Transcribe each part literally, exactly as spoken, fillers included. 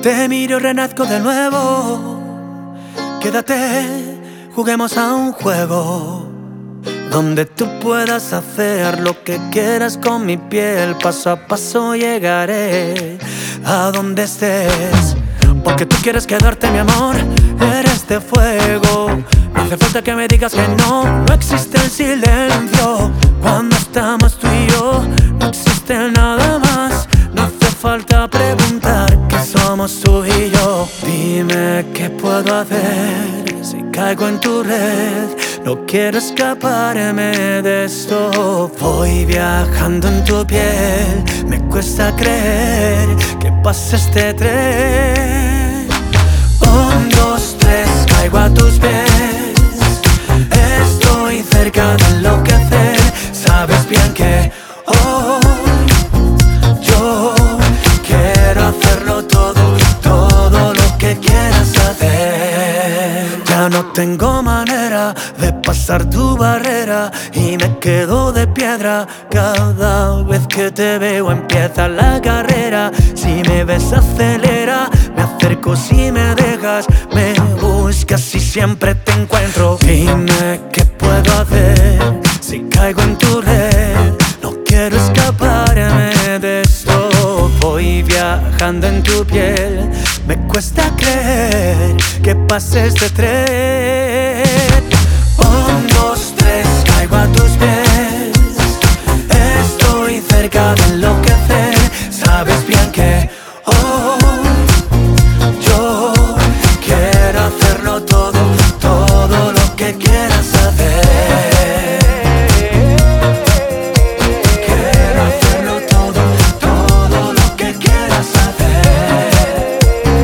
Te miro, renazco de nuevo. Quédate, juguemos a un juego donde tú puedas hacer lo que quieras con mi piel. Paso a paso llegaré a donde estés, porque tú quieres quedarte, mi amor. Eres de fuego. No hace falta que me digas que no. No existe el silencio cuando estamos tú y yo. No existe nada más. No hace falta preguntar que somos tú y yo. Dime qué puedo hacer si caigo en tu red. No quiero escaparme de esto. Voy viajando en tu piel. Me cuesta creer que pase este tren. Un, dos, tres, caigo a tus pies. Estoy cerca de enloquecer. Sabes bien que hoy yo quiero hacerlo todo, todo lo que quieras hacer. Ya no tengo manera de pasar tu barrera y me quedo de piedra. Cada vez que te veo empieza la carrera. Si me ves acelera, me acerco si me dejas. Me buscas y siempre te encuentro. Dime qué puedo hacer si caigo en tu red. No quiero escaparme de esto. Voy viajando en tu piel. Me cuesta creer que pase este tren. Un, dos, tres, caigo a tus pies. Estoy cerca de enloquecer. Sabes bien que hoy yo quiero hacerlo todo, todo lo que quieras hacer. Quiero hacerlo todo, todo lo que quieras hacer.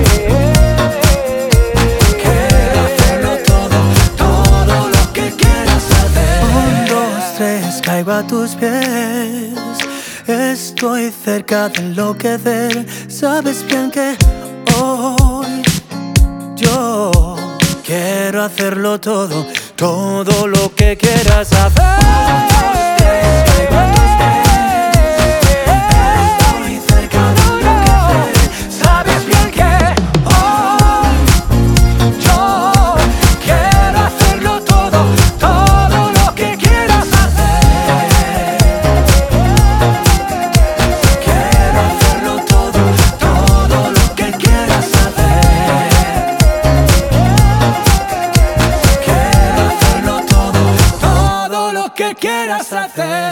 Quiero hacerlo todo, todo lo que quieras hacer. Un, dos, tres, caigo a tus pies. Estoy cerca de enloquecer. Sabes bien que hoy yo quiero hacerlo todo, todo lo que quieras hacer. Caigo a tus pies. Estoy cerca de enloquecer. Sabes bien que hoy yo quiero hacerlo todo, todo lo que quieras hacer. Quiero hacerlo todo, todo lo que quieras hacer. Quiero hacerlo todo, todo lo que quieras hacer.